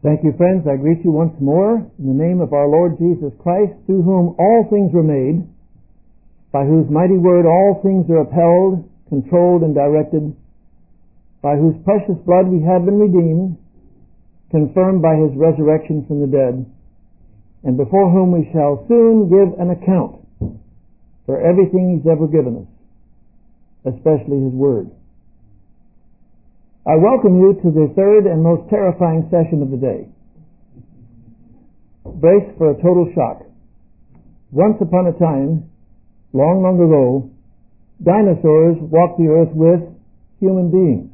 Thank you, friends. I greet you once more in the name of our Lord Jesus Christ, through whom all things were made, by whose mighty word all things are upheld, controlled, and directed, by whose precious blood we have been redeemed, confirmed by his resurrection from the dead, and before whom we shall soon give an account for everything he's ever given us, especially his word. I welcome you to the third and most terrifying session of the day. Brace for a total shock. Once upon a time, long, long ago, dinosaurs walked the earth with human beings.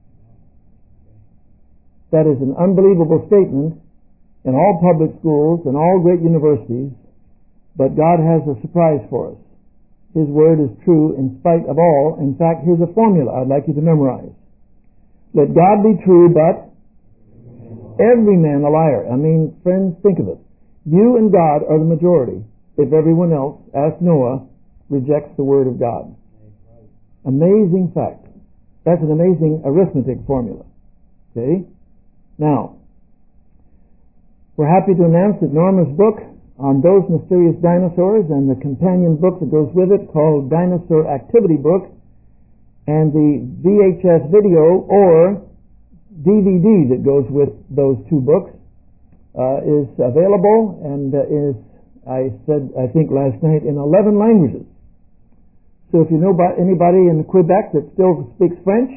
That is an unbelievable statement in all public schools and all great universities, but God has a surprise for us. His word is true in spite of all. In fact, here's a formula I'd like you to memorize. Let God be true, but every man a liar. I mean, friends, think of it. You and God are the majority if everyone else, ask Noah, rejects the word of God. Amazing fact. That's an amazing arithmetic formula. Okay? Now, we're happy to announce that Norma's book on those mysterious dinosaurs and the companion book that goes with it called Dinosaur Activity Book and the VHS video or DVD that goes with those two books is available and is, I said, I think last night, in 11 languages. So if you know about anybody in Quebec that still speaks French,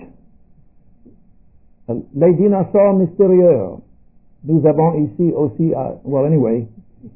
les dinosaures mystérieux. Nous avons ici aussi, well anyway,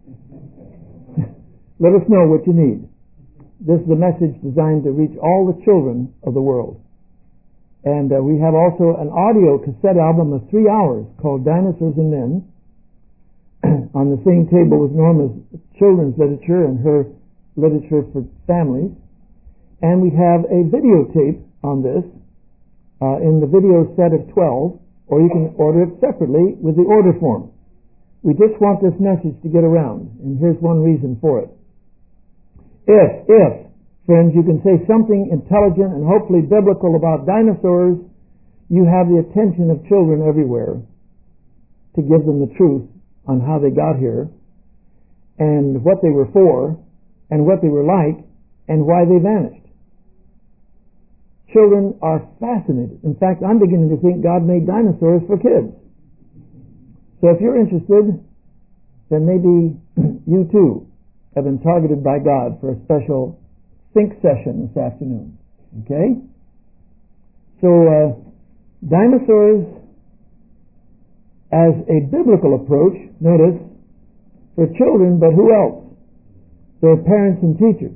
let us know what you need. This is a message designed to reach all the children of the world. And we have also an audio cassette album of 3 hours called Dinosaurs and Men on the same table with Norma's children's literature and her literature for families. And we have a videotape on this in the video set of 12, or you can order it separately with the order form. We just want this message to get around, and here's one reason for it. If, friends, you can say something intelligent and hopefully biblical about dinosaurs, you have the attention of children everywhere to give them the truth on how they got here and what they were for and what they were like and why they vanished. Children are fascinated. In fact, I'm beginning to think God made dinosaurs for kids. So if you're interested, then maybe you too have been targeted by God for a special think session this afternoon. Okay? So, dinosaurs as a biblical approach, notice, for children, but who else? Their parents and teachers.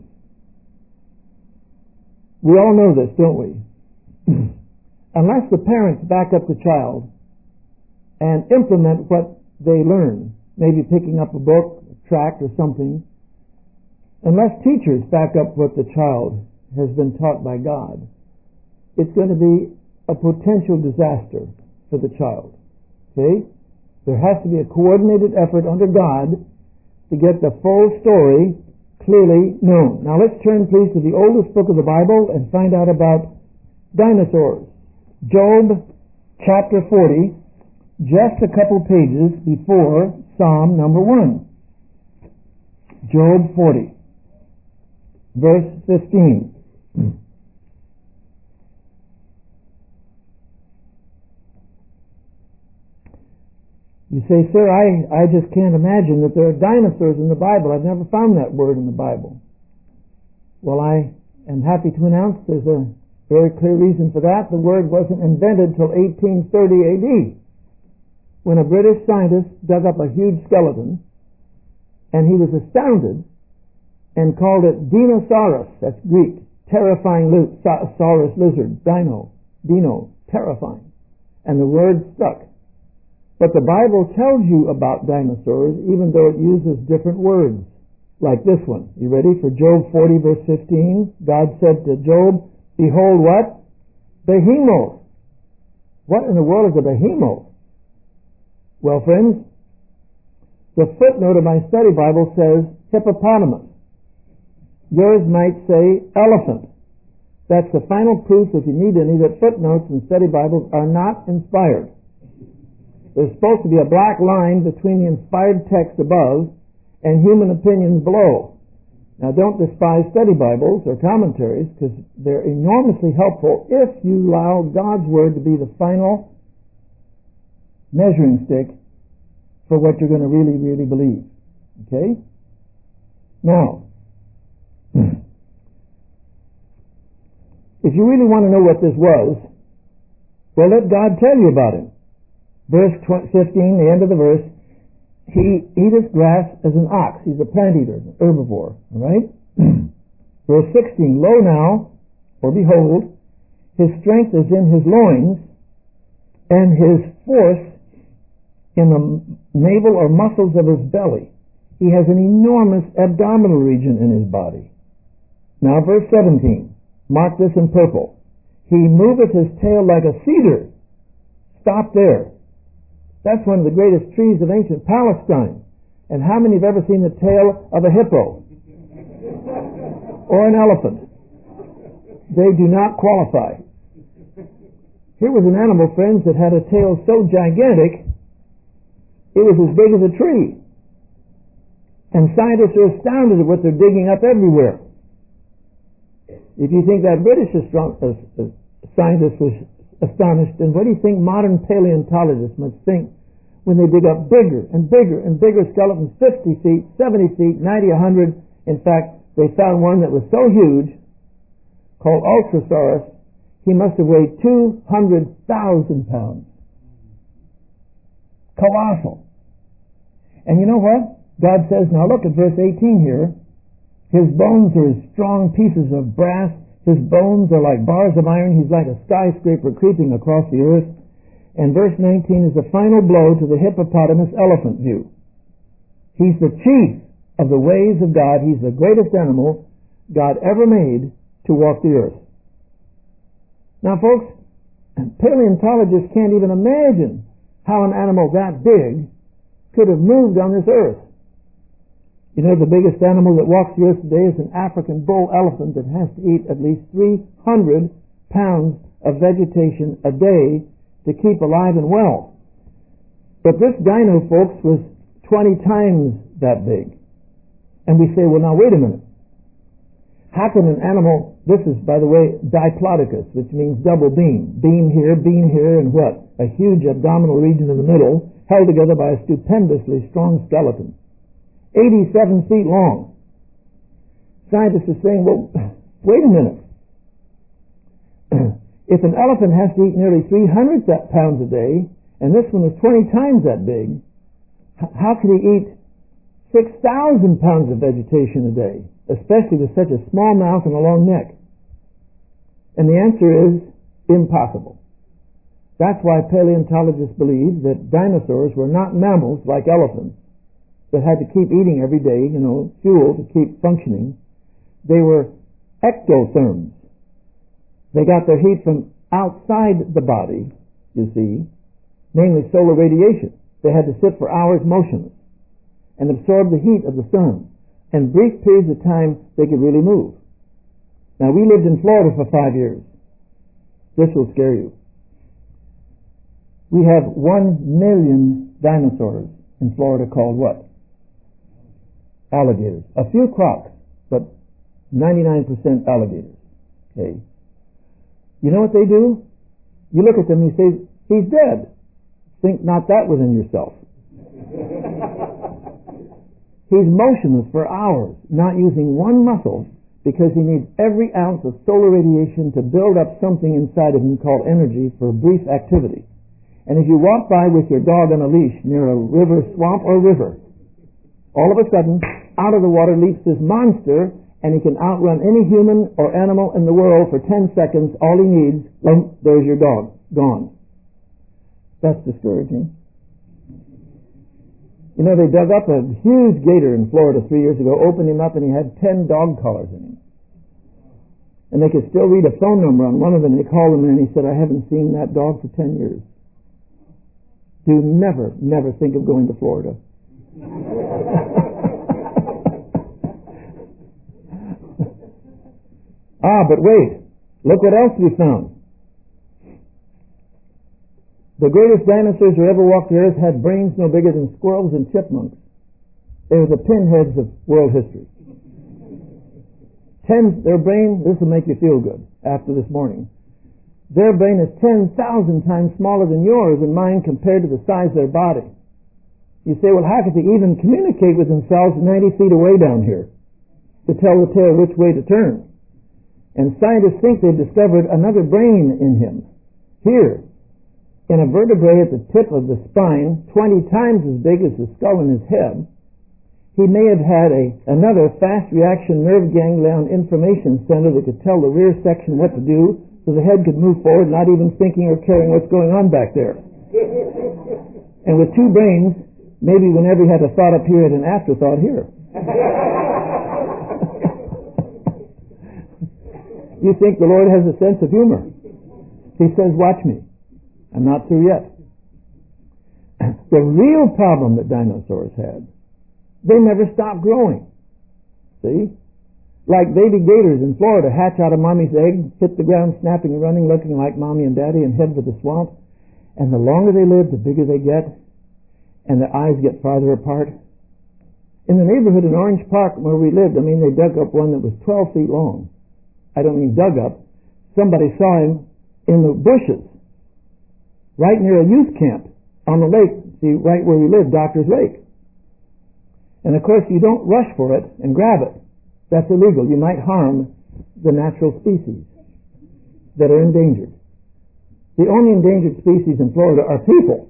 We all know this, don't we? Unless the parents back up the child and implement what they learn, maybe picking up a book, a tract, or something, unless teachers back up what the child has been taught by God, it's going to be a potential disaster for the child. Okay? There has to be a coordinated effort under God to get the full story clearly known. Now let's turn please to the oldest book of the Bible and find out about dinosaurs. Job chapter 40, just a couple pages before Psalm number 1. Job 40. Verse 15. You say, sir, I just can't imagine that there are dinosaurs in the Bible. I've never found that word in the Bible. Well, I am happy to announce there's a very clear reason for that. The word wasn't invented till 1830 AD, when a British scientist dug up a huge skeleton, and he was astounded and called it Dinosaurus. That's Greek. Terrifying saurus lizard. Dino. Terrifying. And the word stuck. But the Bible tells you about dinosaurs even though it uses different words. Like this one. You ready for Job 40 verse 15? God said to Job, behold what? Behemoth. What in the world is a behemoth? Well, friends, the footnote of my study Bible says hippopotamus. Yours might say elephant. That's the final proof, if you need any, that footnotes in study Bibles are not inspired. There's supposed to be a black line between the inspired text above and human opinions below. Now, don't despise study Bibles or commentaries, because they're enormously helpful if you allow God's Word to be the final measuring stick for what you're going to really, really believe. Okay? Now, if you really want to know what this was, well, let God tell you about him. Verse 15, the end of the verse, he eateth grass as an ox. He's a plant eater, an herbivore. All right? Verse 16, lo now, or behold, his strength is in his loins, and his force in the navel or muscles of his belly. He has an enormous abdominal region in his body. Now verse 17, mark this in purple. He moveth his tail like a cedar. Stop there. That's one of the greatest trees of ancient Palestine. And how many have ever seen the tail of a hippo? Or an elephant? They do not qualify. Here was an animal, friends, that had a tail so gigantic, it was as big as a tree. And scientists are astounded at what they're digging up everywhere. If you think that British scientist was astonished, then what do you think modern paleontologists must think when they dig up bigger and bigger and bigger skeletons, 50 feet, 70 feet, 90, 100. In fact, they found one that was so huge, called Ultrasaurus, he must have weighed 200,000 pounds. Colossal. And you know what? God says, now look at verse 18 here. His bones are as strong pieces of brass. His bones are like bars of iron. He's like a skyscraper creeping across the earth. And verse 19 is the final blow to the hippopotamus elephant view. He's the chief of the ways of God. He's the greatest animal God ever made to walk the earth. Now, folks, paleontologists can't even imagine how an animal that big could have moved on this earth. You know, the biggest animal that walks the earth today is an African bull elephant that has to eat at least 300 pounds of vegetation a day to keep alive and well. But this dino, folks, was 20 times that big. And we say, well, now wait a minute. How can an animal, this is, by the way, diplodocus, which means double beam. Beam here, and what? A huge abdominal region in the middle, held together by a stupendously strong skeleton. 87 feet long. Scientists are saying, well, wait a minute. If an elephant has to eat nearly 300 pounds a day, and this one is 20 times that big, how could he eat 6,000 pounds of vegetation a day, especially with such a small mouth and a long neck? And the answer is impossible. That's why paleontologists believe that dinosaurs were not mammals like elephants that had to keep eating every day, fuel to keep functioning. They were ectotherms. They got their heat from outside the body, you see, namely solar radiation. They had to sit for hours motionless and absorb the heat of the sun. And brief periods of time, they could really move. Now, we lived in Florida for 5 years. This will scare you. We have 1 million dinosaurs in Florida called what? Alligators. A few crocs, but 99% alligators. Okay. You know what they do? You look at them and you say, he's dead. Think not that within yourself. He's motionless for hours, not using one muscle, because he needs every ounce of solar radiation to build up something inside of him called energy for brief activity. And if you walk by with your dog on a leash near a river, swamp, or river, all of a sudden, out of the water leaps this monster, and he can outrun any human or animal in the world for 10 seconds. All he needs, there's your dog, gone. That's discouraging. You know, they dug up a huge gator in Florida 3 years ago, opened him up, and he had 10 dog collars in him. And they could still read a phone number on one of them. They called him in, and he said, I haven't seen that dog for 10 years. Do never think of going to Florida. But wait. Look what else we found. The greatest dinosaurs who ever walked the earth had brains no bigger than squirrels and chipmunks. They were the pinheads of world history. Their brain, this will make you feel good after this morning. Their brain is 10,000 times smaller than yours and mine compared to the size of their body. You say, well, how could they even communicate with themselves 90 feet away down here to tell the tail which way to turn? And scientists think they've discovered another brain in him. Here, in a vertebrae at the tip of the spine, 20 times as big as the skull in his head, he may have had another fast reaction nerve ganglion information center that could tell the rear section what to do so the head could move forward, not even thinking or caring what's going on back there. And with two brains, maybe whenever he had a thought up here, had an afterthought here. You think the Lord has a sense of humor. He says, watch me. I'm not through yet. The real problem that dinosaurs had, they never stopped growing. See? Like baby gators in Florida hatch out of mommy's egg, hit the ground snapping and running, looking like mommy and daddy, and head for the swamp. And the longer they live, the bigger they get, and their eyes get farther apart. In the neighborhood in Orange Park where we lived, they dug up one that was 12 feet long. I don't mean dug up. Somebody saw him in the bushes, right near a youth camp on the lake. See, right where we live, Doctor's Lake. And of course, you don't rush for it and grab it. That's illegal. You might harm the natural species that are endangered. The only endangered species in Florida are people.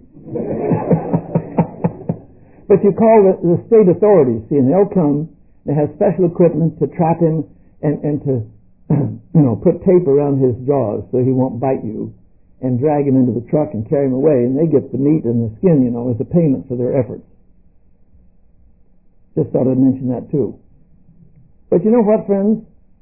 But you call the state authorities, see, and they'll come. They have special equipment to trap him and to put tape around his jaws so he won't bite you, and drag him into the truck and carry him away, and they get the meat and the skin, as a payment for their efforts. Just thought I'd mention that too. But you know what, friends?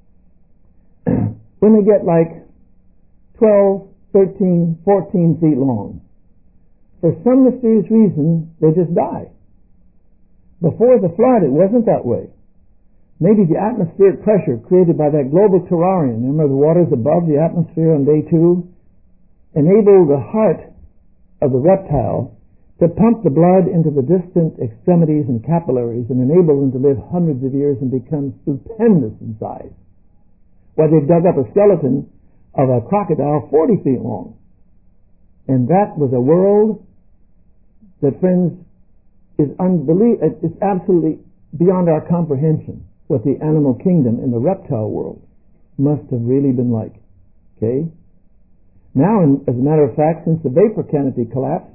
When they get like 12, 13, 14 feet long, for some mysterious reason, they just die. Before the flood, it wasn't that way. Maybe the atmospheric pressure created by that global terrarium, remember the waters above the atmosphere on day 2, enabled the heart of the reptile to pump the blood into the distant extremities and capillaries and enable them to live hundreds of years and become stupendous in size. Well, they've dug up a skeleton of a crocodile 40 feet long. And that was a world that, friends, is it's absolutely beyond our comprehension what the animal kingdom in the reptile world must have really been like. Okay? Now, as a matter of fact, since the vapor canopy collapsed,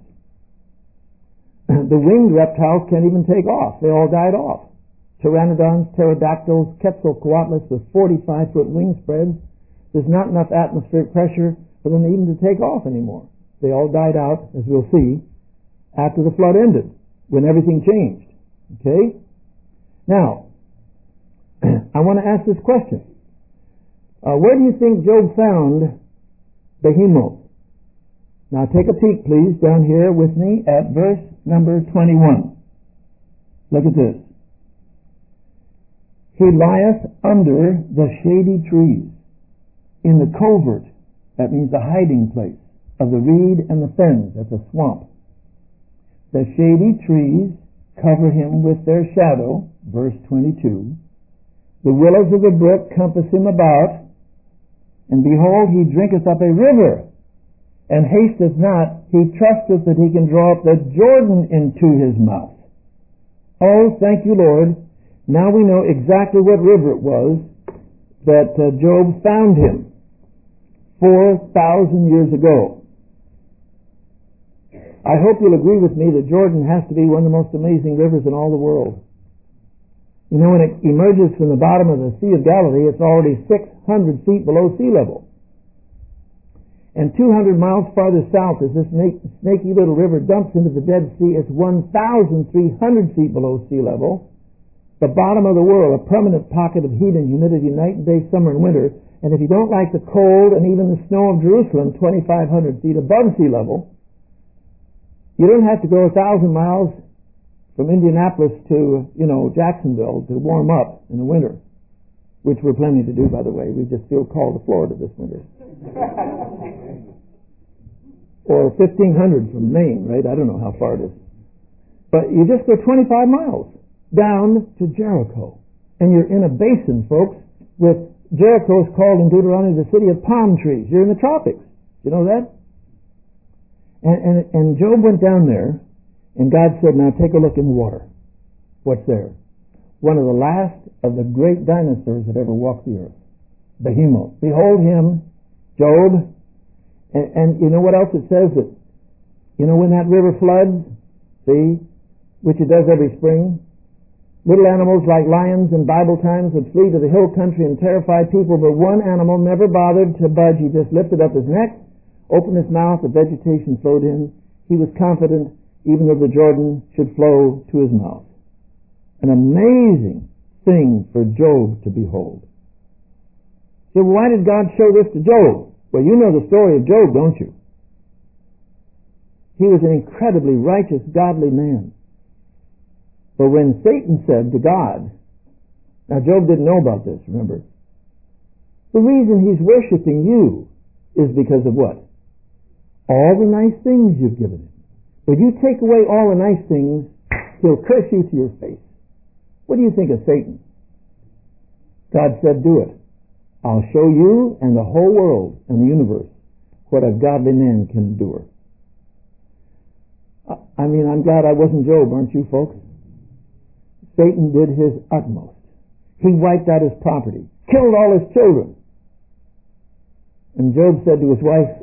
the winged reptiles can't even take off. They all died off. Pteranodons, pterodactyls, Quetzalcoatlus with 45-foot wing spreads. There's not enough atmospheric pressure for them even to take off anymore. They all died out, as we'll see, after the flood ended, when everything changed. Okay? Now, I want to ask this question. Where do you think Job found Behemoth? Now take a peek, please, down here with me at verse number 21. Look at this. He lieth under the shady trees, in the covert, that means the hiding place, of the reed and the fens, that's a swamp. The shady trees cover him with their shadow, verse 22. The willows of the brook compass him about, and behold, he drinketh up a river, and hasteth not, he trusteth that he can draw up the Jordan into his mouth. Oh, thank you, Lord. Now we know exactly what river it was that Job found him 4,000 years ago. I hope you'll agree with me that Jordan has to be one of the most amazing rivers in all the world. You know, when it emerges from the bottom of the Sea of Galilee, it's already 600 feet below sea level. And 200 miles farther south, as this snaky little river dumps into the Dead Sea, it's 1,300 feet below sea level. The bottom of the world, a permanent pocket of heat and humidity night and day, summer and winter. And if you don't like the cold and even the snow of Jerusalem, 2,500 feet above sea level, you don't have to go 1,000 miles from Indianapolis to, Jacksonville to warm up in the winter, which we're planning to do, by the way. We just feel called to Florida this winter. or 1,500 from Maine, right? I don't know how far it is. But you just go 25 miles down to Jericho. And you're in a basin, folks, with Jericho is called in Deuteronomy the city of palm trees. You're in the tropics. You know that? And Job went down there, and God said, now take a look in the water. What's there? One of the last of the great dinosaurs that ever walked the earth. Behemoth. Behold him, Job. And you know what else it says? That, you know, when that river floods, see, which it does every spring, little animals like lions in Bible times would flee to the hill country and terrify people, but one animal never bothered to budge. He just lifted up his neck, opened his mouth, the vegetation flowed in. He was confident even though the Jordan should flow to his mouth. An amazing thing for Job to behold. So why did God show this to Job? Well, you know the story of Job, don't you? He was an incredibly righteous, godly man. But when Satan said to God, now Job didn't know about this, remember? The reason he's worshiping you is because of what? All the nice things you've given him. But you take away all the nice things, he'll curse you to your face. What do you think of Satan? God said, do it. I'll show you and the whole world and the universe what a godly man can endure. I'm glad I wasn't Job, aren't you folks? Satan did his utmost. He wiped out his property, killed all his children. And Job said to his wife,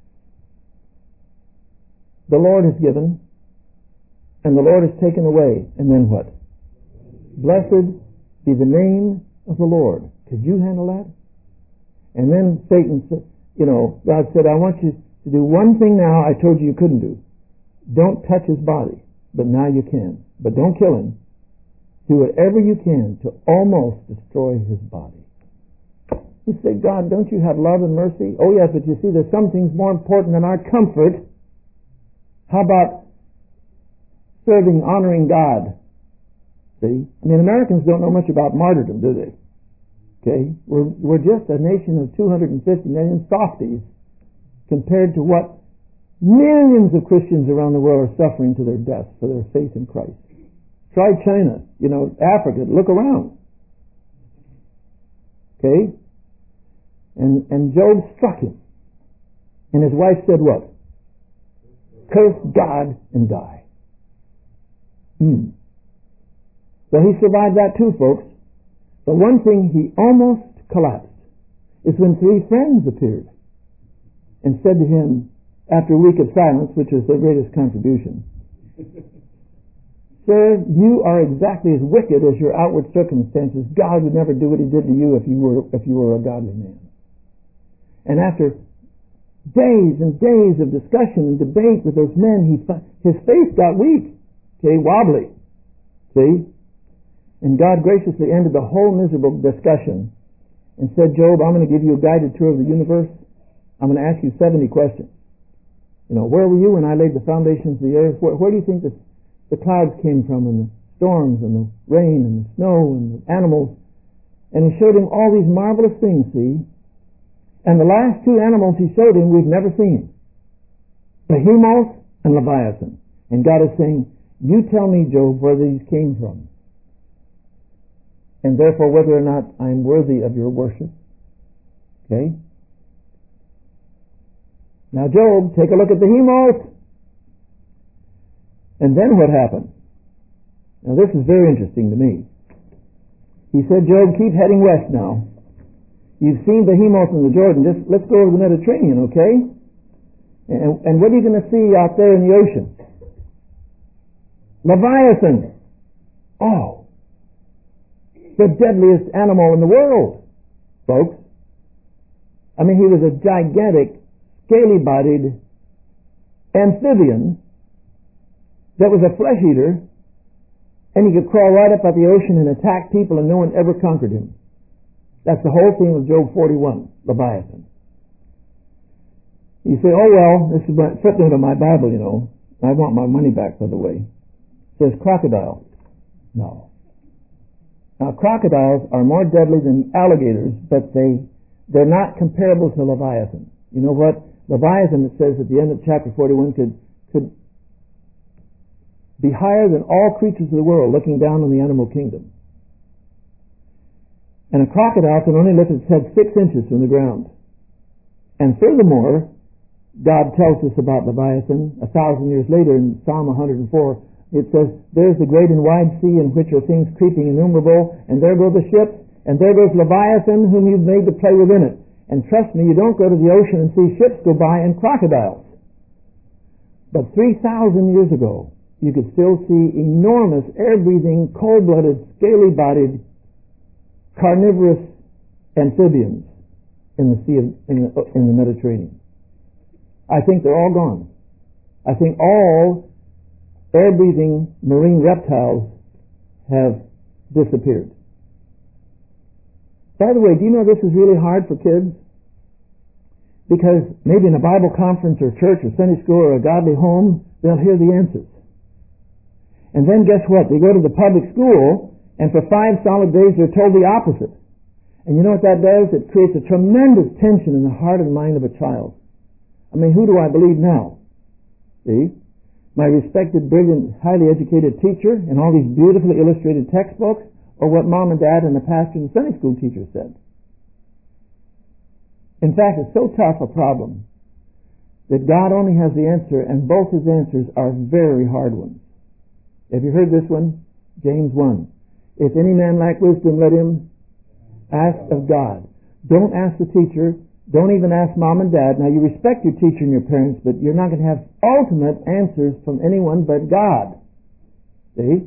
the Lord has given, and the Lord has taken away. And then what? Blessed be the name of the Lord. Could you handle that? And then Satan said, God said, I want you to do one thing now I told you couldn't do. Don't touch his body, but now you can. But don't kill him. Do whatever you can to almost destroy his body. You say, God, don't you have love and mercy? Oh yes, but you see, there's some things more important than our comfort. How about serving, honoring God? See? Americans don't know much about martyrdom, do they? Okay? We're just a nation of 250 million softies compared to what millions of Christians around the world are suffering to their death for their faith in Christ. Try China, Africa, look around. Okay? And Job struck him. And his wife said what? Curse God and die. Well, he survived that too, folks. But one thing he almost collapsed is when 3 friends appeared and said to him, after a week of silence, which was their greatest contribution, Sir, you are exactly as wicked as your outward circumstances. God would never do what he did to you if you were a godly man. And after days and days of discussion and debate with those men, his face got weak, wobbly. See? And God graciously ended the whole miserable discussion and said, Job, I'm going to give you a guided tour of the universe. I'm going to ask you 70 questions. Where were you when I laid the foundations of the earth? Where do you think the clouds came from, and the storms and the rain and the snow and the animals? And he showed him all these marvelous things, see? And the last 2 animals he showed him we've never seen. Behemoth and Leviathan. And God is saying, you tell me, Job, where these came from. And therefore whether or not I'm worthy of your worship. Okay? Now Job, take a look at Behemoth. And then what happened? Now this is very interesting to me. He said, Job, keep heading west now. You've seen Behemoth in the Jordan. Just let's go over the Mediterranean, okay? And what are you going to see out there in the ocean? Leviathan. Oh. The deadliest animal in the world, folks. He was a gigantic, scaly-bodied amphibian that was a flesh eater, and he could crawl right up out the ocean and attack people, and no one ever conquered him. That's the whole theme of Job 41, Leviathan. You say, oh well, this is a footnote of my Bible, I want my money back, by the way. It says crocodile. No. Now crocodiles are more deadly than alligators, but they're not comparable to Leviathan. You know what? Leviathan, it says at the end of chapter 41, could be higher than all creatures of the world, looking down on the animal kingdom. And a crocodile can only lift its head 6 inches from the ground. And furthermore, God tells us about Leviathan 1,000 years later in Psalm 104. It says, "There's the great and wide sea in which are things creeping innumerable, and there go the ships, and there goes Leviathan whom you've made to play within it." And trust me, you don't go to the ocean and see ships go by and crocodiles. But 3,000 years ago, you could still see enormous, air-breathing, cold-blooded, scaly-bodied, carnivorous amphibians in the sea in the Mediterranean. I think they're all gone. I think all air-breathing marine reptiles have disappeared. By the way, do you know this is really hard for kids? Because maybe in a Bible conference or church or Sunday school or a godly home, they'll hear the answers. And then guess what? They go to the public school, and for 5 solid days they're told the opposite. And you know what that does? It creates a tremendous tension in the heart and mind of a child. I mean, who do I believe now? See? My respected, brilliant, highly educated teacher and all these beautifully illustrated textbooks, or what mom and dad and the pastor and the Sunday school teacher said? In fact, it's so tough a problem that God only has the answer, and both his answers are very hard ones. Have you heard this one? James 1. If any man lack wisdom, let him ask of God. Don't ask the teacher. Don't even ask mom and dad. Now, you respect your teacher and your parents, but you're not going to have ultimate answers from anyone but God. See?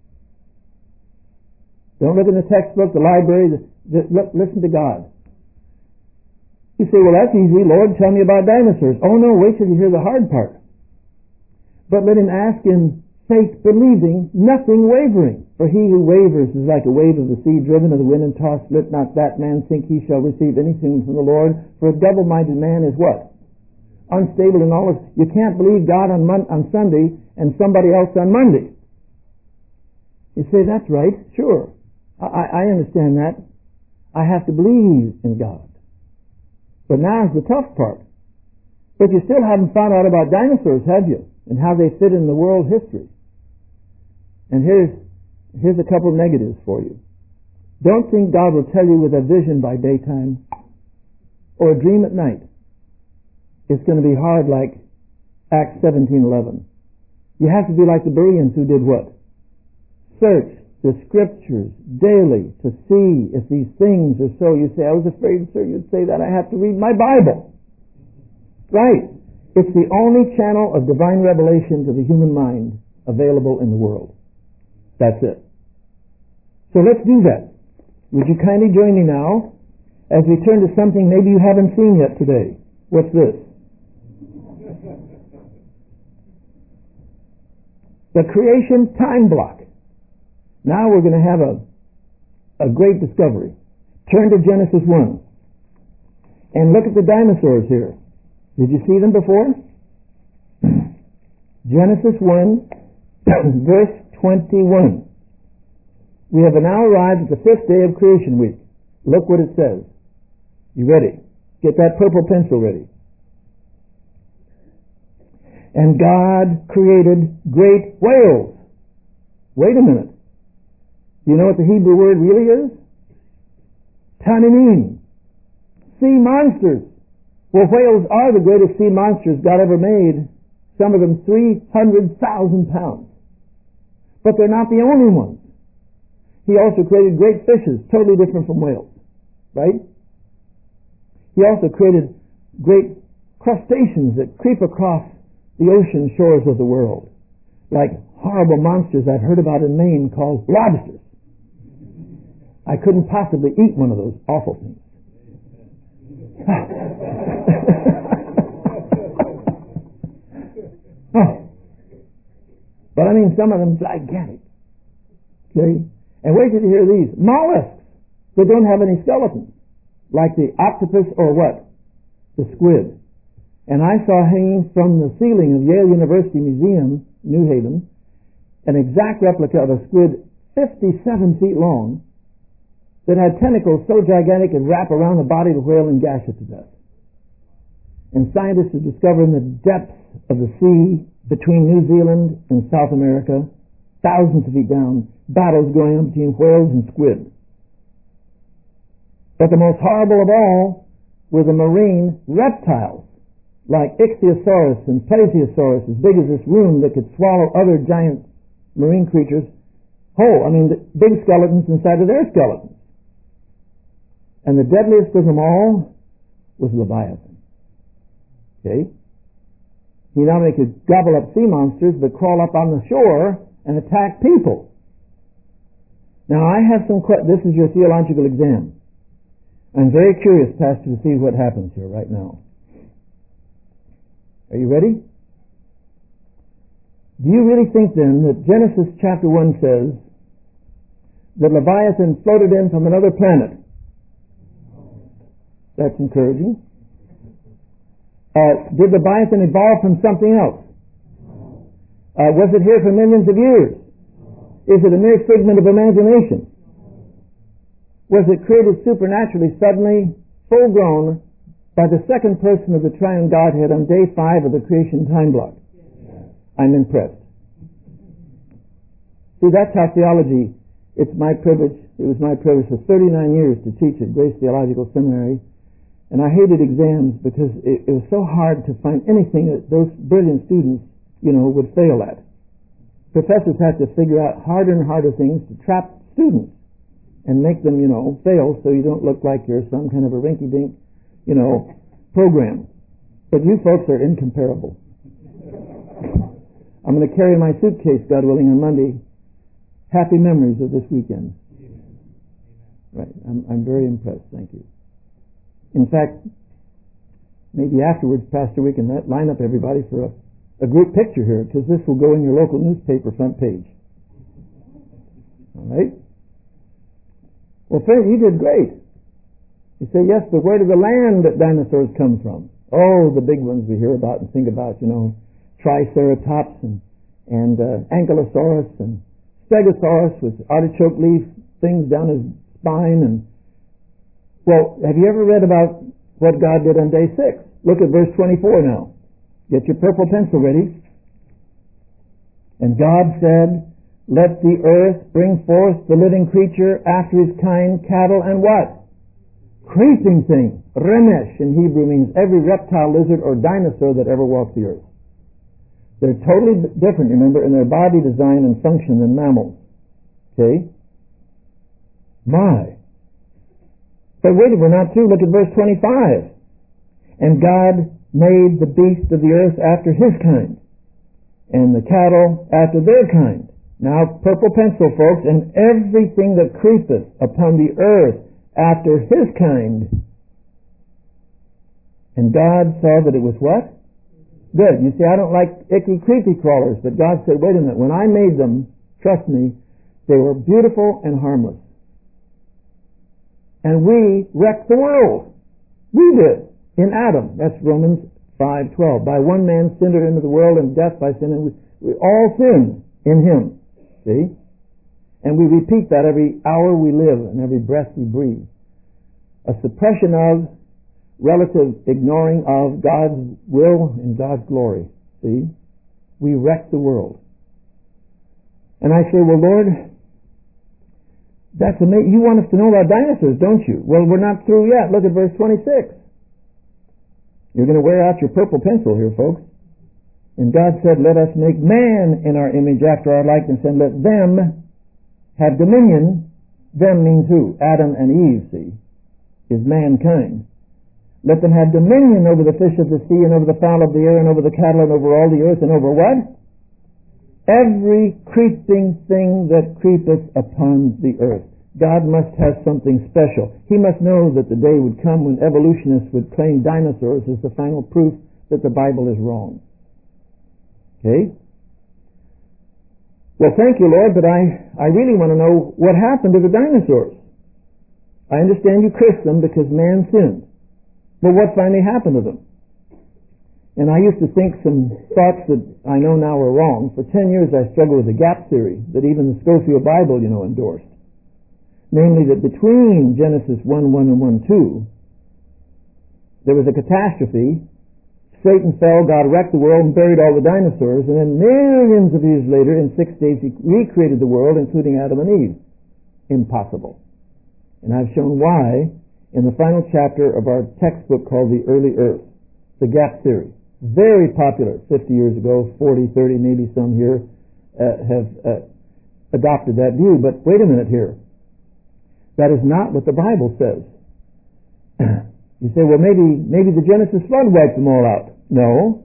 Don't look in the textbook, the library. Just listen to God. You say, well, that's easy. Lord, tell me about dinosaurs. Oh, no, wait till you hear the hard part. But let him ask in faith, believing, nothing wavering. For he who wavers is like a wave of the sea, driven of the wind and tossed. Let not that man think he shall receive anything from the Lord. For a double-minded man is what? Unstable in all of... You can't believe God on Sunday and somebody else on Monday. You say, that's right. Sure. I understand that. I have to believe in God. But now's the tough part. But you still haven't found out about dinosaurs, have you? And how they fit in the world history. And here's a couple negatives for you. Don't think God will tell you with a vision by daytime or a dream at night. It's going to be hard like Acts 17:11. You have to be like the Bereans who did what? Search the scriptures daily to see if these things are so. You say, I was afraid, sir, you'd say that. I have to read my Bible. Right. It's the only channel of divine revelation to the human mind available in the world. That's it. So let's do that. Would you kindly join me now as we turn to something maybe you haven't seen yet today? What's this? The creation time block. Now we're going to have a great discovery. Turn to Genesis 1 and look at the dinosaurs here. Did you see them before? Genesis 1 verse 21. We have now arrived at the 5th day of creation week. Look what it says. You ready? Get that purple pencil ready. And God created great whales. Wait a minute. Do you know what the Hebrew word really is? Tananim. Sea monsters. Well, whales are the greatest sea monsters God ever made. Some of them 300,000 pounds. But they're not the only ones. He also created great fishes, totally different from whales. Right? He also created great crustaceans that creep across the ocean shores of the world. Like horrible monsters I've heard about in Maine called lobsters. I couldn't possibly eat one of those awful things. Oh. But I mean, some of them gigantic. Okay? And wait till you hear these. Mollusks that don't have any skeletons. Like the octopus or what? The squid. And I saw hanging from the ceiling of Yale University Museum, New Haven, an exact replica of a squid 57 feet long that had tentacles so gigantic it would wrap around the body of the whale and gash it to death. and scientists are discovering the depths of the sea between New Zealand and South America, thousands of feet down, battles going on between whales and squid. But the most horrible of all were the marine reptiles, like Ichthyosaurus and Plesiosaurus, as big as this room, that could swallow other giant marine creatures whole. I mean, the big skeletons inside of their skeletons. And the deadliest of them all was Leviathan. Okay? He not only could gobble up sea monsters, but crawl up on the shore and attack people. Now, I have some this is your theological exam. I'm very curious, Pastor, to see what happens here right now. Are you ready? Do you really think then that Genesis chapter 1 says that Leviathan floated in from another planet? That's encouraging. Did Leviathan evolve from something else? Was it here for millions of years? Is it a mere figment of imagination? Was it created supernaturally, suddenly, full grown, by the second person of the triune Godhead on day 5 of the creation time block? I'm impressed. See, that's how theology, it's my privilege, it was my privilege for 39 years to teach at Grace Theological Seminary, and I hated exams because it was so hard to find anything that those brilliant students, would fail at. Professors had to figure out harder and harder things to trap students and make them, fail so you don't look like you're some kind of a rinky-dink, program. But you folks are incomparable. I'm going to carry my suitcase, God willing, on Monday. Happy memories of this weekend. Right. I'm very impressed. Thank you. In fact, maybe afterwards, Pastor, we can line up everybody for a group picture here, because this will go in your local newspaper front page. All right? Well, friend, you did great. You say, yes, but where did the land that dinosaurs come from? Oh, the big ones we hear about and think about, Triceratops and Ankylosaurus and Stegosaurus with artichoke leaf things down his spine. And well, have you ever read about what God did on day 6? Look at verse 24 now. Get your purple pencil ready. And God said, let the earth bring forth the living creature after his kind, cattle and what? Creeping thing. Remesh in Hebrew means every reptile, lizard, or dinosaur that ever walked the earth. They're totally different, remember, in their body design and function than mammals. Okay? My. But wait, we're not through. Look at verse 25. And God made the beasts of the earth after his kind, and the cattle after their kind. Now, purple pencil, folks, and everything that creepeth upon the earth after his kind. And God saw that it was what? Good. You see, I don't like icky, creepy crawlers, but God said, wait a minute, when I made them, trust me, they were beautiful and harmless. And we wrecked the world. We did. In Adam. That's Romans 5:12. By one man sin entered into the world, and death by sin, and we all sinned in him. See? And we repeat that every hour we live and every breath we breathe. A suppression of, relative ignoring of God's will and God's glory. See? We wreck the world. And I say, well, Lord, that's amazing. You want us to know about dinosaurs, don't you? Well, we're not through yet. Look at verse 26. You're going to wear out your purple pencil here, folks. And God said, let us make man in our image after our likeness, and let them have dominion. Them means who? Adam and Eve, see, is mankind. Let them have dominion over the fish of the sea, and over the fowl of the air, and over the cattle, and over all the earth, and over what? Every creeping thing that creepeth upon the earth. God must have something special. He must know that the day would come when evolutionists would claim dinosaurs as the final proof that the Bible is wrong. Okay? Well, thank you, Lord, but I really want to know what happened to the dinosaurs. I understand you cursed them because man sinned. But what finally happened to them? And I used to think some thoughts that I know now are wrong. For 10 years I struggled with the gap theory that even the Scofield Bible, endorsed. Namely that between Genesis 1:1 and 1:2, there was a catastrophe, Satan fell, God wrecked the world and buried all the dinosaurs, and then millions of years later, in 6 days, he recreated the world, including Adam and Eve. Impossible. And I've shown why in the final chapter of our textbook called The Early Earth, the gap theory. Very popular 50 years ago, 40, 30, maybe some here have adopted that view. But wait a minute here. That is not what the Bible says. You say, well, maybe the Genesis flood wiped them all out. No,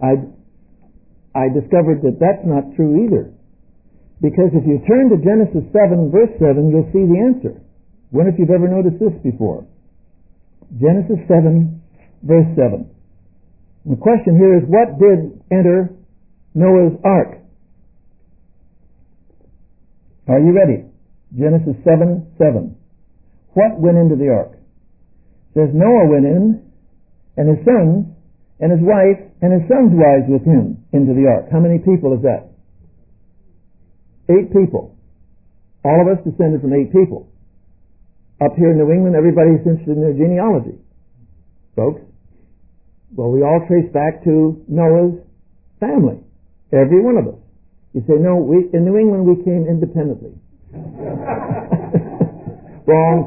I discovered that that's not true either. Because if you turn to Genesis 7, verse 7, you'll see the answer. Wonder if you've ever noticed this before. Genesis 7, verse 7. The question here is, what did enter Noah's ark? Are you ready? Genesis 7, 7. What went into the ark? It says Noah went in, and his sons, and his wife, and his sons' wives with him into the ark. How many people is that? 8 people. All of us descended from 8 people. Up here in New England, everybody's interested in their genealogy. Folks, well, we all trace back to Noah's family. Every one of us. You say, no, in New England we came independently. Wrong.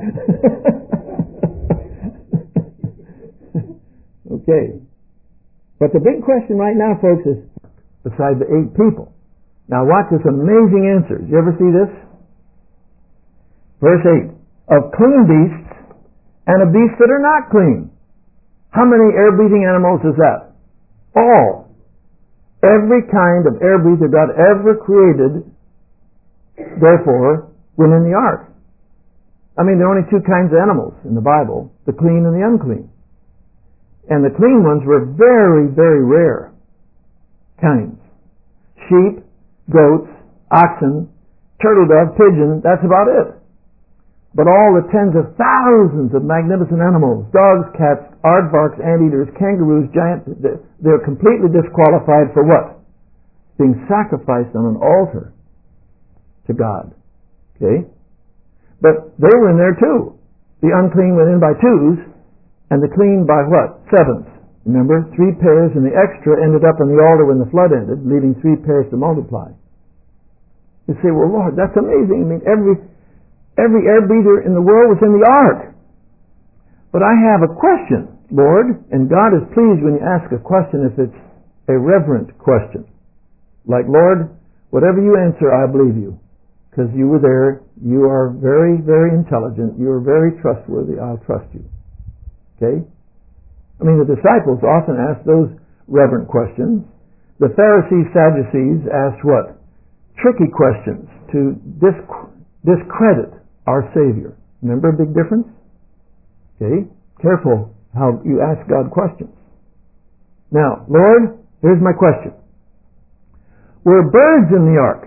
Okay. But the big question right now, folks, is beside the 8 people. Now watch this amazing answer. Did you ever see this? Verse 8. Of clean beasts and of beasts that are not clean. How many air-breathing animals is that? All. Every kind of air breather God ever created, therefore, went in the ark. I mean, there are only 2 kinds of animals in the Bible, the clean and the unclean. And the clean ones were very, very rare kinds. Sheep, goats, oxen, turtle dove, pigeon, that's about it. But all the tens of thousands of magnificent animals, dogs, cats, aardvarks, anteaters, kangaroos, giants, they're completely disqualified for what? Being sacrificed on an altar to God. Okay? But they were in there too. The unclean went in by 2s, and the clean by what? 7s. Remember, 3 pairs, and the extra ended up on the altar when the flood ended, leaving 3 pairs to multiply. You say, well, Lord, that's amazing. I mean, every air breather in the world was in the ark. But I have a question, Lord, and God is pleased when you ask a question if it's a reverent question. Like, Lord, whatever you answer, I believe you. Because you were there, you are very, very intelligent, you are very trustworthy, I'll trust you. Okay? I mean, the disciples often asked those reverent questions. The Pharisees, Sadducees asked what? Tricky questions to discredit our Savior. Remember a big difference? Okay? Careful how you ask God questions. Now, Lord, here's my question. Were birds in the ark?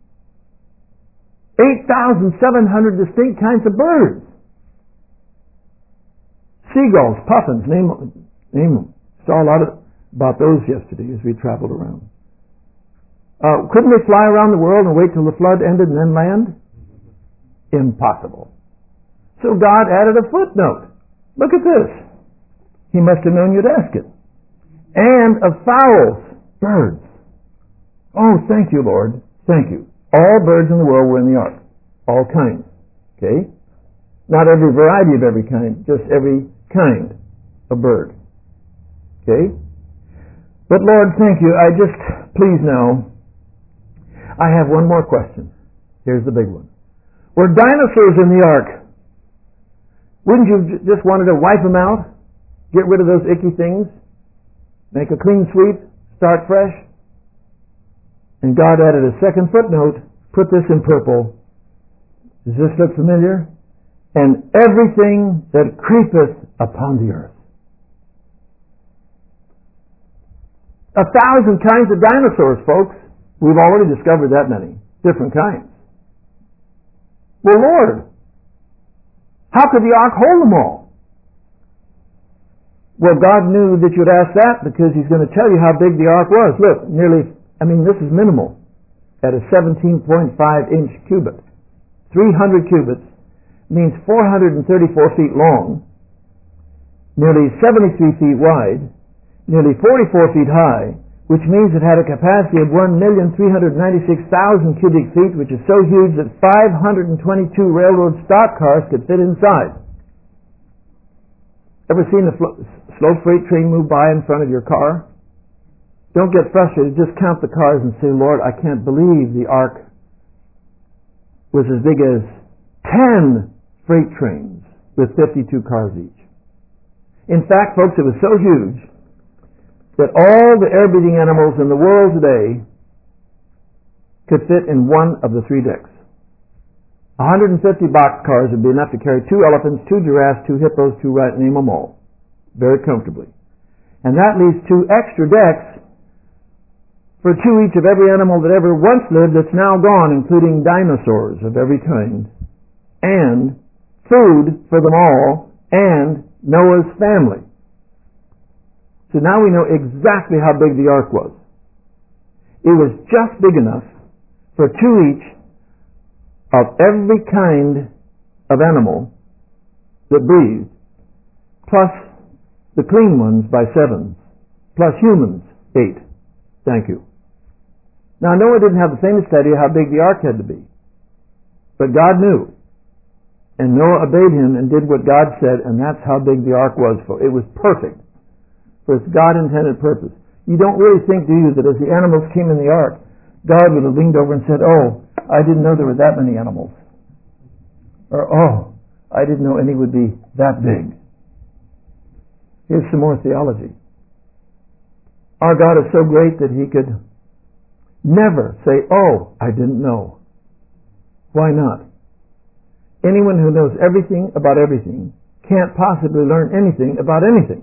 8,700 distinct kinds of birds. Seagulls, puffins, name them. Saw a lot about those yesterday as we traveled around. Couldn't they fly around the world and wait till the flood ended and then land? Impossible. So God added a footnote. Look at this. He must have known you'd ask it. And of fowls, birds. Oh, thank you, Lord. Thank you. All birds in the world were in the ark. All kinds. Okay? Not every variety of every kind, just every kind of bird. Okay? But Lord, thank you. Please now, I have one more question. Here's the big one. Were dinosaurs in the ark? Wouldn't you just wanted to wipe them out? Get rid of those icky things? Make a clean sweep? Start fresh? And God added a second footnote. Put this in purple. Does this look familiar? And everything that creepeth upon the earth. 1,000 kinds of dinosaurs, folks. We've already discovered that many. Different kinds. Well, Lord, how could the ark hold them all? Well, God knew that you'd ask that because He's going to tell you how big the ark was. Look, this is minimal at a 17.5-inch cubit. 300 cubits means 434 feet long, nearly 73 feet wide, nearly 44 feet high, which means it had a capacity of 1,396,000 cubic feet, which is so huge that 522 railroad stock cars could fit inside. Ever seen a slow freight train move by in front of your car? Don't get frustrated. Just count the cars and say, Lord, I can't believe the ark was as big as 10 freight trains with 52 cars each. In fact, folks, it was so huge that all the air-breathing animals in the world today could fit in one of the three decks. 150 boxcars would be enough to carry 2 elephants, 2 giraffes, 2 hippos, 2 right, name them all, very comfortably. And that leaves 2 extra decks for 2 each of every animal that ever once lived that's now gone, including dinosaurs of every kind, and food for them all, and Noah's family. So now we know exactly how big the ark was. It was just big enough for 2 each of every kind of animal that breathed, plus the clean ones by 7, plus humans 8. Thank you. Now Noah didn't have the faintest idea how big the ark had to be, but God knew. And Noah obeyed him and did what God said, and that's how big the ark was. For it was perfect for its God-intended purpose. You don't really think, do you, that as the animals came in the ark, God would have leaned over and said, oh, I didn't know there were that many animals. Or, oh, I didn't know any would be that big. Here's some more theology. Our God is so great that He could never say, oh, I didn't know. Why not? Anyone who knows everything about everything can't possibly learn anything about anything.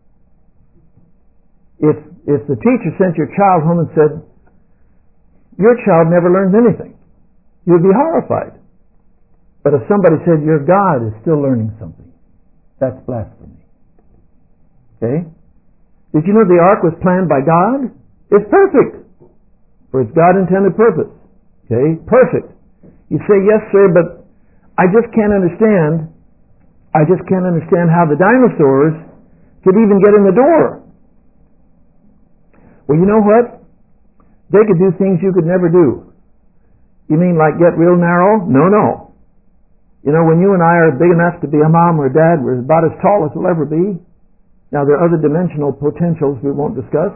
If the teacher sent your child home and said, your child never learns anything, you'd be horrified. But if somebody said, your God is still learning something, that's blasphemy. Okay? Did you know the ark was planned by God? It's perfect for its God-intended purpose. Okay? Perfect. You say, yes, sir, but I just can't understand how the dinosaurs could even get in the door. Well, you know what? They could do things you could never do. You mean like get real narrow? No. You know, when you and I are big enough to be a mom or a dad, we're about as tall as we'll ever be. Now, there are other dimensional potentials we won't discuss.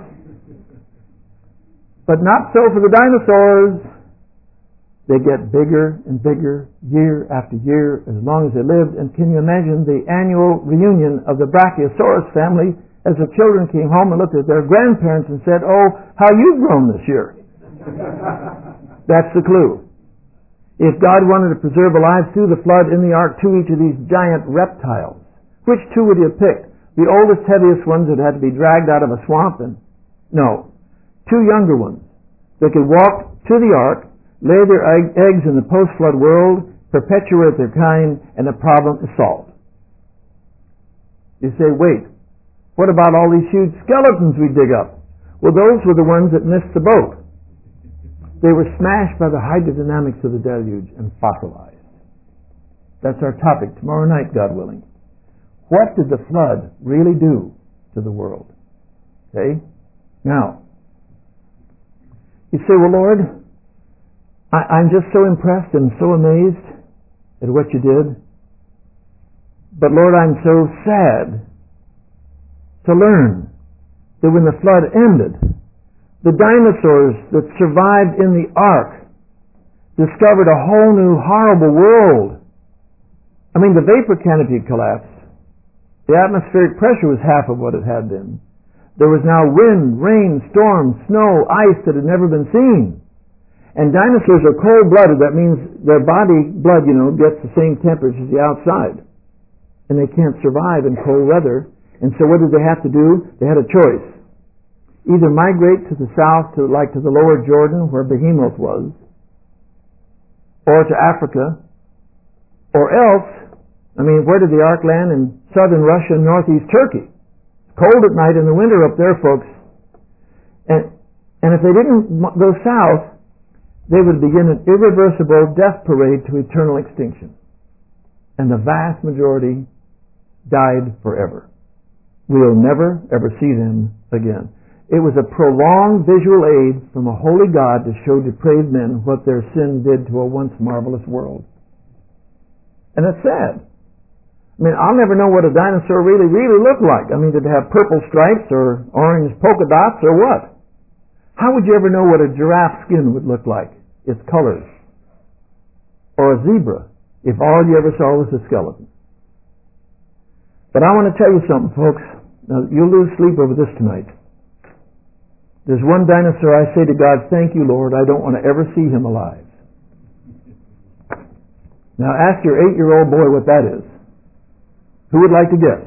But not so for the dinosaurs. They get bigger and bigger year after year as long as they lived. And can you imagine the annual reunion of the Brachiosaurus family as the children came home and looked at their grandparents and said, oh, how you've grown this year. That's the clue. If God wanted to preserve alive through the flood in the ark 2 each of these giant reptiles, which 2 would he have picked? The oldest, heaviest ones that had to be dragged out of a swamp? No. 2 younger ones that could walk to the ark, lay their eggs in the post-flood world, perpetuate their kind, and the problem is solved. You say, wait, what about all these huge skeletons we dig up? Well, those were the ones that missed the boat. They were smashed by the hydrodynamics of the deluge and fossilized. That's our topic tomorrow night, God willing. What did the flood really do to the world? Okay? Now, you say, well, Lord, I'm just so impressed and so amazed at what you did. But Lord, I'm so sad to learn that when the flood ended, the dinosaurs that survived in the ark discovered a whole new horrible world. I mean, the vapor canopy collapsed. The atmospheric pressure was half of what it had been. There was now wind, rain, storm, snow, ice that had never been seen. And dinosaurs are cold-blooded. That means their body blood, gets the same temperature as the outside. And they can't survive in cold weather. And so what did they have to do? They had a choice. Either migrate to the south, to the lower Jordan, where Behemoth was, or to Africa, or else, where did the ark land? In southern Russia and northeast Turkey. Cold at night in the winter up there, folks. And if they didn't go south, they would begin an irreversible death parade to eternal extinction. And the vast majority died forever. we'll never, ever see them again. It was a prolonged visual aid from a holy God to show depraved men what their sin did to a once marvelous world. And it's sad. I mean, I'll never know what a dinosaur really looked like. I mean, did it have purple stripes or orange polka dots or what? How would you ever know what a giraffe's skin would look like, its colors? Or a zebra, if all you ever saw was a skeleton? But I want to tell you something, folks. Now, you'll lose sleep over this tonight. There's one dinosaur I say to God, thank you, Lord, I don't want to ever see him alive. Now ask your 8-year-old boy what that is. Who would like to guess?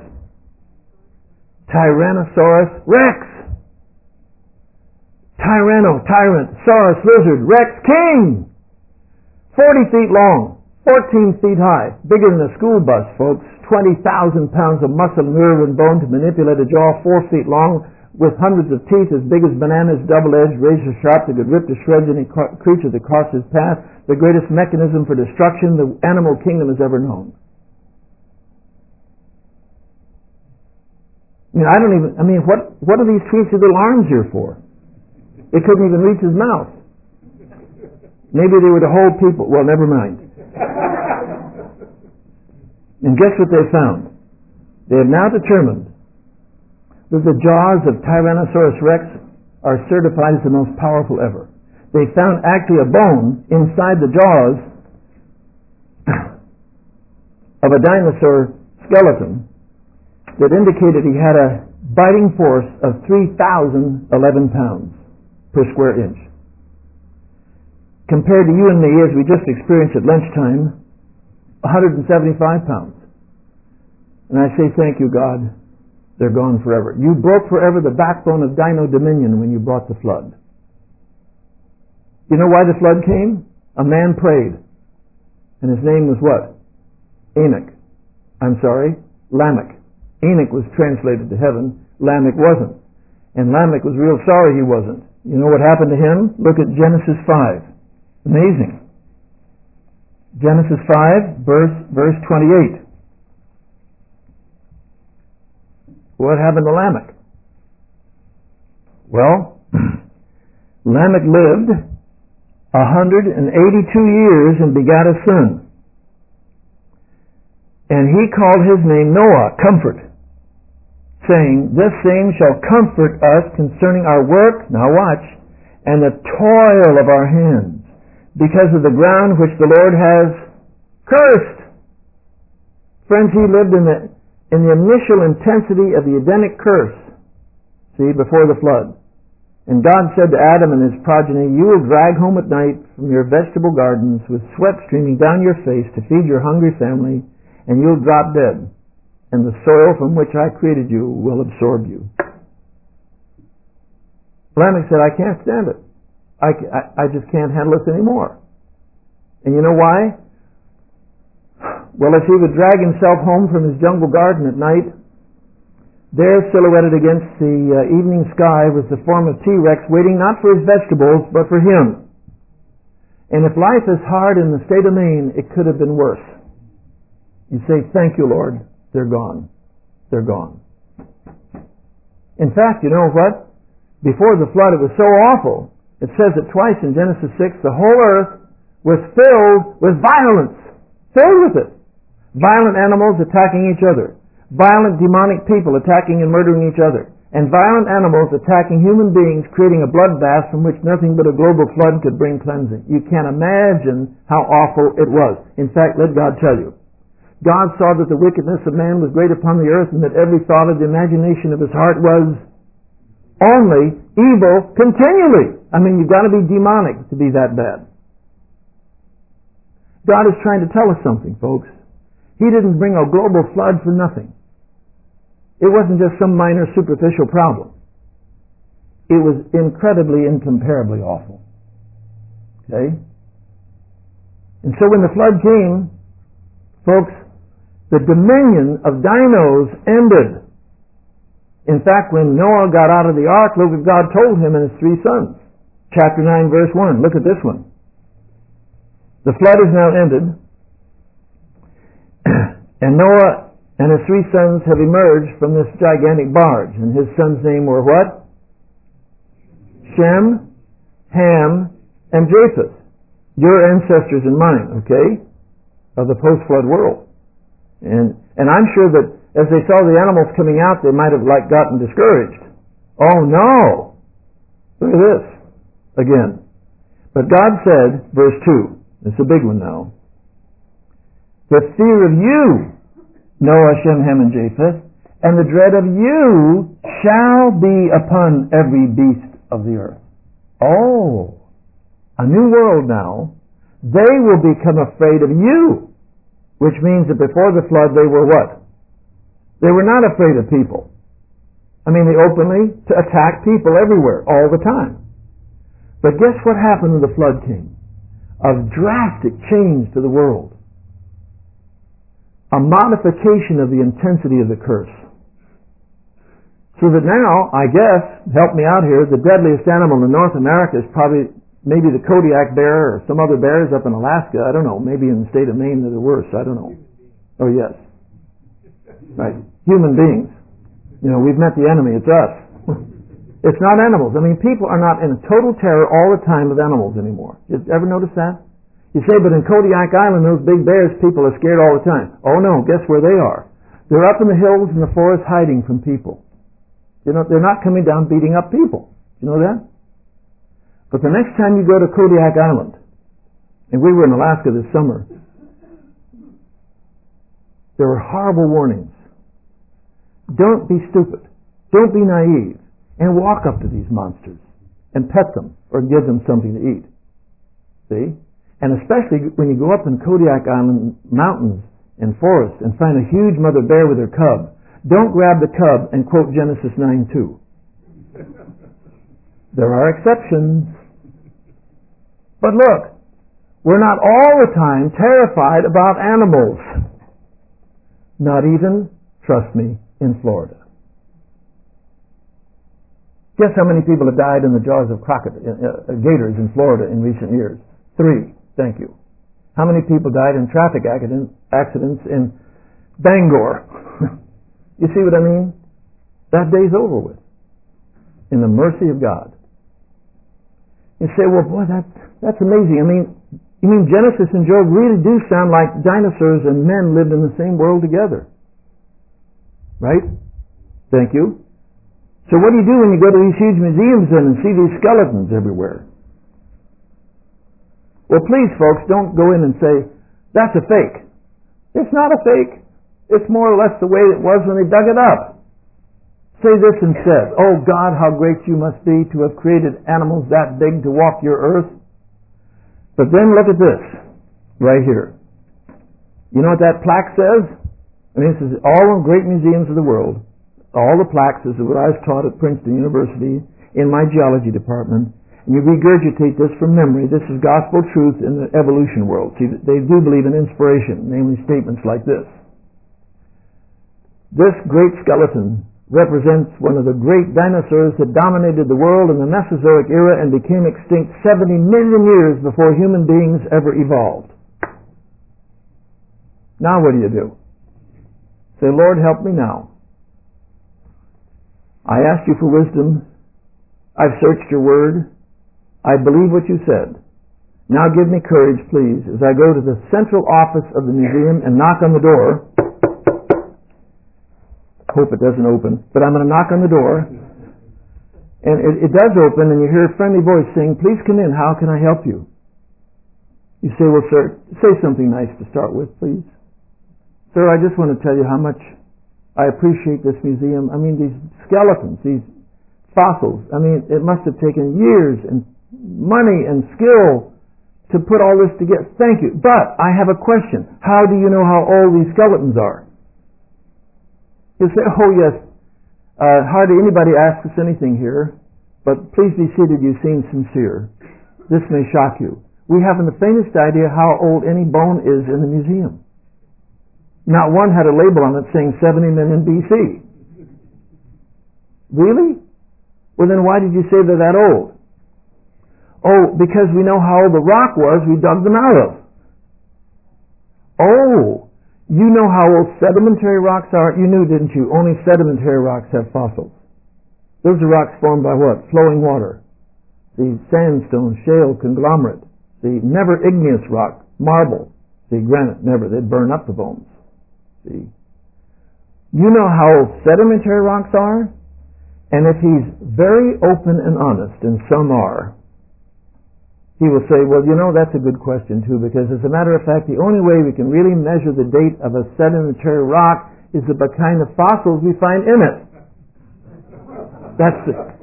Tyrannosaurus Rex. Tyrant, Saurus, lizard, Rex, king. 40 feet long, 14 feet high, bigger than a school bus, folks. 20,000 pounds of muscle, nerve, and bone to manipulate a jaw 4 feet long, with hundreds of teeth as big as bananas, double-edged, razor-sharp, that could rip to shreds any creature that crossed his path, the greatest mechanism for destruction the animal kingdom has ever known. What are these teensy little arms here for? It couldn't even reach his mouth. Maybe they were to hold people. Well, never mind. And guess what they found? They have now determined that the jaws of Tyrannosaurus Rex are certified as the most powerful ever. They found actually a bone inside the jaws of a dinosaur skeleton that indicated he had a biting force of 3,011 pounds per square inch. Compared to you and me, as we just experienced at lunchtime, 175 pounds. And I say, thank you, God. They're gone forever. You broke forever the backbone of Dino Dominion when you brought the flood. You know why the flood came? A man prayed. And his name was what? Lamech. Enoch was translated to heaven. Lamech wasn't. And Lamech was real sorry he wasn't. You know what happened to him? Look at Genesis 5. Amazing. Genesis 5, verse 28. What happened to Lamech? Well, Lamech lived 182 years and begat a son. And he called his name Noah, comfort, saying, this same shall comfort us concerning our work, now watch, and the toil of our hands, because of the ground which the Lord has cursed. Friends, he lived in the initial intensity of the Edenic curse, before the flood. And God said to Adam and his progeny, you will drag home at night from your vegetable gardens with sweat streaming down your face to feed your hungry family, and you'll drop dead, and the soil from which I created you will absorb you. Lamech said, I can't stand it. I just can't handle this anymore. And you know why? Well, as he would drag himself home from his jungle garden at night, there silhouetted against the evening sky was the form of T-Rex waiting not for his vegetables, but for him. And if life is hard in the state of Maine, it could have been worse. You say, thank you, Lord, they're gone. They're gone. In fact, you know what? Before the flood, it was so awful. It says it twice in Genesis 6, the whole earth was filled with violence. Filled with it. Violent animals attacking each other. Violent demonic people attacking and murdering each other. And violent animals attacking human beings, creating a bloodbath from which nothing but a global flood could bring cleansing. You can't imagine how awful it was. In fact, let God tell you. God saw that the wickedness of man was great upon the earth, and that every thought of the imagination of his heart was only evil continually. I mean, you've got to be demonic to be that bad. God is trying to tell us something, folks. He didn't bring a global flood for nothing. It wasn't just some minor superficial problem. It was incredibly, incomparably awful. Okay? And so when the flood came, folks, the dominion of dinos ended. In fact, when Noah got out of the ark, look what God told him and his 3 sons. Chapter 9, verse 1. Look at this one. The flood is now ended. And Noah And his 3 sons have emerged from this gigantic barge. And his sons' name were what? Shem, Ham, and Japheth. Your ancestors and mine, okay? Of the post-flood world. And I'm sure that as they saw the animals coming out, they might have gotten discouraged. Oh no! Look at this. Again. But God said, verse 2, it's a big one now, the fear of you, Noah, Shem, Ham, and Japheth, and the dread of you shall be upon every beast of the earth. Oh, a new world now. They will become afraid of you, which means that before the flood they were what? They were not afraid of people. I mean, they openly attack people everywhere, all the time. But guess what happened when the flood came? A drastic change to the world. A modification of the intensity of the curse. So that now, I guess, help me out here, the deadliest animal in North America is probably maybe the Kodiak bear or some other bears up in Alaska. I don't know. Maybe in the state of Maine they're worse. I don't know. Oh, yes. Right. Human beings. You know, we've met the enemy. It's us. It's not animals. I mean, people are not in total terror all the time of animals anymore. You ever notice that? You say, but in Kodiak Island, those big bears, people are scared all the time. Oh no, guess where they are? They're up in the hills and the forest hiding from people. You know, they're not coming down beating up people. You know that? But the next time you go to Kodiak Island, and we were in Alaska this summer, there were horrible warnings. Don't be stupid. Don't be naive. And walk up to these monsters and pet them or give them something to eat. See? And especially when you go up in Kodiak Island mountains and forests and find a huge mother bear with her cub, don't grab the cub and quote Genesis 9:2. There are exceptions. But look, we're not all the time terrified about animals. Not even, trust me, in Florida. Guess how many people have died in the jaws of gators in Florida in recent years? 3. Thank you. How many people died in traffic accidents in Bangor? You see what I mean? That day's over with. In the mercy of God. You say, well, boy, that's amazing. I mean, you mean Genesis and Job really do sound like dinosaurs and men lived in the same world together. Right? Thank you. So what do you do when you go to these huge museums and see these skeletons everywhere? Well, please, folks, don't go in and say, that's a fake. It's not a fake. It's more or less the way it was when they dug it up. Say this instead, oh God, how great you must be to have created animals that big to walk your earth. But then look at this, right here. You know what that plaque says? I mean, this is all in great museums of the world. All the plaques, this is what I was taught at Princeton University in my geology department. And you regurgitate this from memory. This is gospel truth in the evolution world. See, they do believe in inspiration, namely statements like this. This great skeleton represents one of the great dinosaurs that dominated the world in the Mesozoic era and became extinct 70 million years before human beings ever evolved. Now what do? Say, Lord, help me now. I asked you for wisdom. I've searched your word. I believe what you said. Now give me courage, please, as I go to the central office of the museum and knock on the door. Hope it doesn't open, but I'm going to knock on the door. And it does open, and you hear a friendly voice saying, please come in, how can I help you? You say, well, sir, say something nice to start with, please. Sir, I just want to tell you how much I appreciate this museum. I mean, these skeletons, these fossils, I mean, it must have taken years and money and skill to put all this together. Thank you. But I have a question. How do you know how old these skeletons are? You say, oh yes, hardly anybody asks us anything here, but please be seated, you seem sincere. This may shock you. We haven't the faintest idea how old any bone is in the museum. Not one had a label on it saying 70 million BC. Really? Well then why did you say they're that old? Oh, because we know how old the rock was we dug them out of. Oh, You know how old sedimentary rocks are? You knew, didn't you? Only sedimentary rocks have fossils. Those are rocks formed by what? Flowing water. The sandstone, shale, conglomerate. The never igneous rock, marble. The granite, never. They'd burn up the bones. See? You know how old sedimentary rocks are? And if he's very open and honest, and some are, he will say, well, you know, that's a good question too, because as a matter of fact, the only way we can really measure the date of a sedimentary rock is the kind of fossils we find in it. That's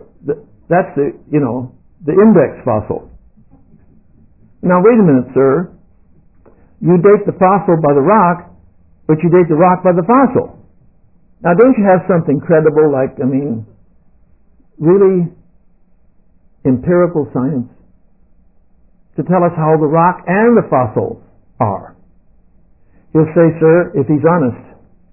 the index fossil. Now, wait a minute, sir. You date the fossil by the rock, but you date the rock by the fossil. Now, don't you have something credible like, really empirical science to tell us how the rock and the fossils are? He'll say, sir, if he's honest,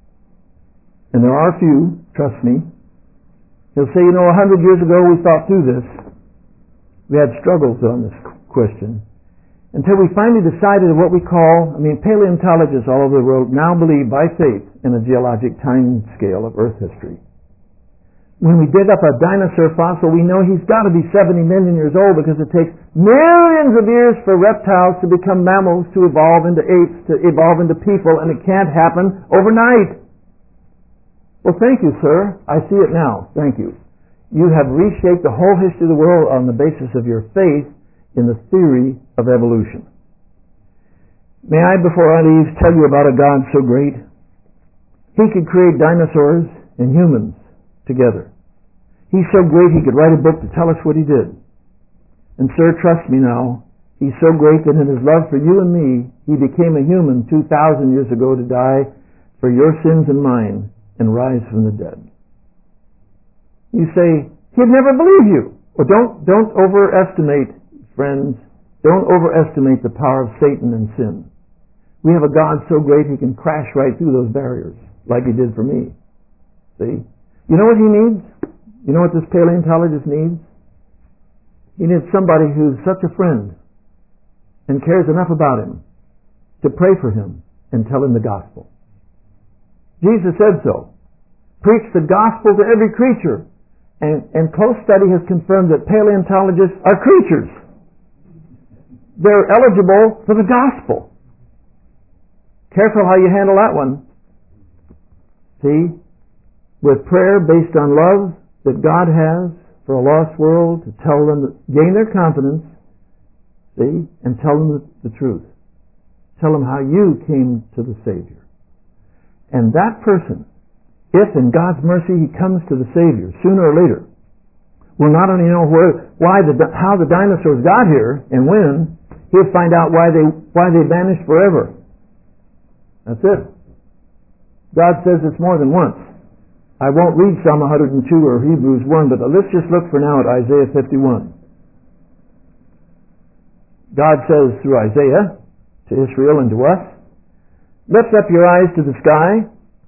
and there are a few, trust me, he'll say, 100 years ago we thought through this. We had struggles on this question until we finally decided what we call, paleontologists all over the world now believe by faith in a geologic time scale of Earth history. When we dig up a dinosaur fossil, we know he's got to be 70 million years old because it takes millions of years for reptiles to become mammals, to evolve into apes, to evolve into people, and it can't happen overnight. Well, thank you, sir. I see it now. Thank you. You have reshaped the whole history of the world on the basis of your faith in the theory of evolution. May I, before I leave, tell you about a God so great? He could create dinosaurs and humans together. He's so great he could write a book to tell us what he did. And sir, trust me now, he's so great that in his love for you and me, he became a human 2,000 years ago to die for your sins and mine and rise from the dead. You say, he'd never believe you. Well, don't overestimate, friends, don't overestimate the power of Satan and sin. We have a God so great he can crash right through those barriers, like he did for me. See? You know what he needs? You know what this paleontologist needs? He needs somebody who's such a friend and cares enough about him to pray for him and tell him the gospel. Jesus said so. Preach the gospel to every creature. And close study has confirmed that paleontologists are creatures. They're eligible for the gospel. Careful how you handle that one. See? With prayer based on love that God has for a lost world, to tell them, gain their confidence, see, and tell them the truth. Tell them how you came to the Savior. And that person, if in God's mercy he comes to the Savior sooner or later, will not only know how the dinosaurs got here and when, he'll find out why they vanished forever. That's it. God says it's more than once. I won't read Psalm 102 or Hebrews 1, but let's just look for now at Isaiah 51. God says through Isaiah to Israel and to us, lift up your eyes to the sky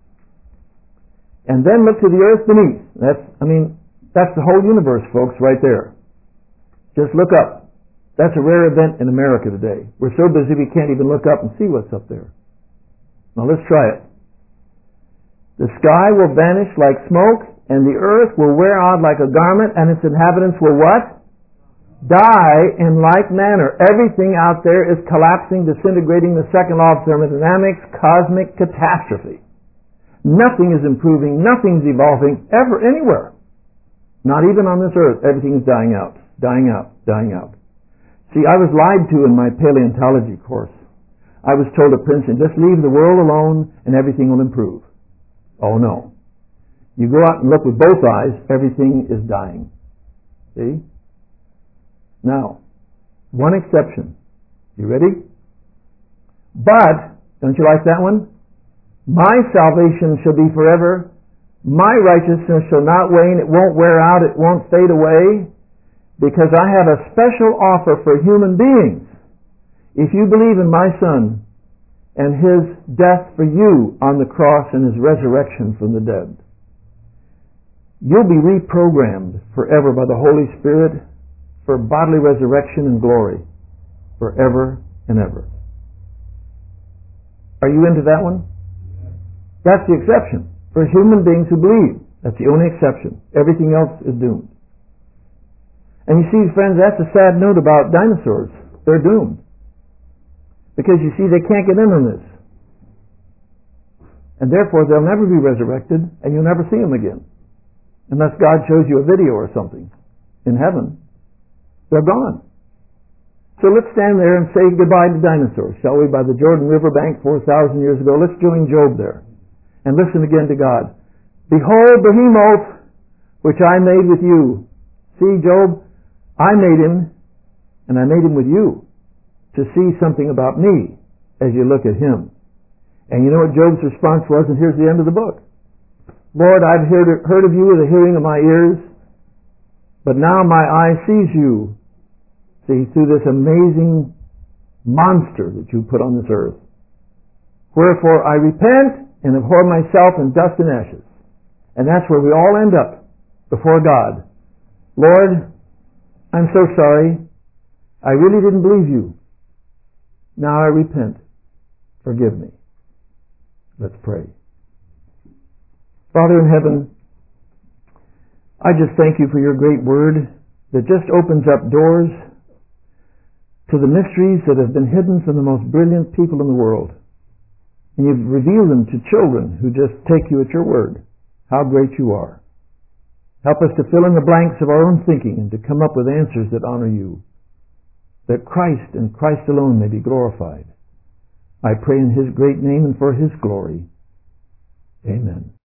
and then look to the earth beneath. That's the whole universe, folks, right there. Just look up. That's a rare event in America today. We're so busy we can't even look up and see what's up there. Now let's try it. The sky will vanish like smoke, and the earth will wear out like a garment, and its inhabitants will what? Die in like manner. Everything out there is collapsing, disintegrating, the second law of thermodynamics, cosmic catastrophe. Nothing is improving, nothing's evolving, ever, anywhere. Not even on this earth. Everything is dying out, dying out, dying out. See, I was lied to in my paleontology course. I was told at Princeton, just leave the world alone and everything will improve. Oh no. You go out and look with both eyes, everything is dying. See? Now, one exception. You ready? But, don't you like that one? My salvation shall be forever. My righteousness shall not wane. It won't wear out. It won't fade away. Because I have a special offer for human beings. If you believe in my Son, and his death for you on the cross and his resurrection from the dead, you'll be reprogrammed forever by the Holy Spirit for bodily resurrection and glory forever and ever. Are you into that one? That's the exception. For human beings who believe, that's the only exception. Everything else is doomed. And you see, friends, that's a sad note about dinosaurs. They're doomed. Because you see, they can't get in on this. And therefore, they'll never be resurrected, and you'll never see them again. Unless God shows you a video or something in heaven. They're gone. So let's stand there and say goodbye to dinosaurs, shall we, by the Jordan River bank 4,000 years ago. Let's join Job there and listen again to God. Behold, Behemoth, which I made with you. See, Job, I made him, and I made him with you to see something about me as you look at him. And you know what Job's response was, and here's the end of the book. Lord, I've heard of you with the hearing of my ears, but now my eye sees you. See, through this amazing monster that you put on this earth. Wherefore I repent and abhor myself in dust and ashes. And that's where we all end up before God. Lord, I'm so sorry. I really didn't believe you. Now I repent. Forgive me. Let's pray. Father in heaven, I just thank you for your great word that just opens up doors to the mysteries that have been hidden from the most brilliant people in the world. And you've revealed them to children who just take you at your word. How great you are. Help us to fill in the blanks of our own thinking and to come up with answers that honor you. That Christ and Christ alone may be glorified. I pray in his great name and for his glory. Amen.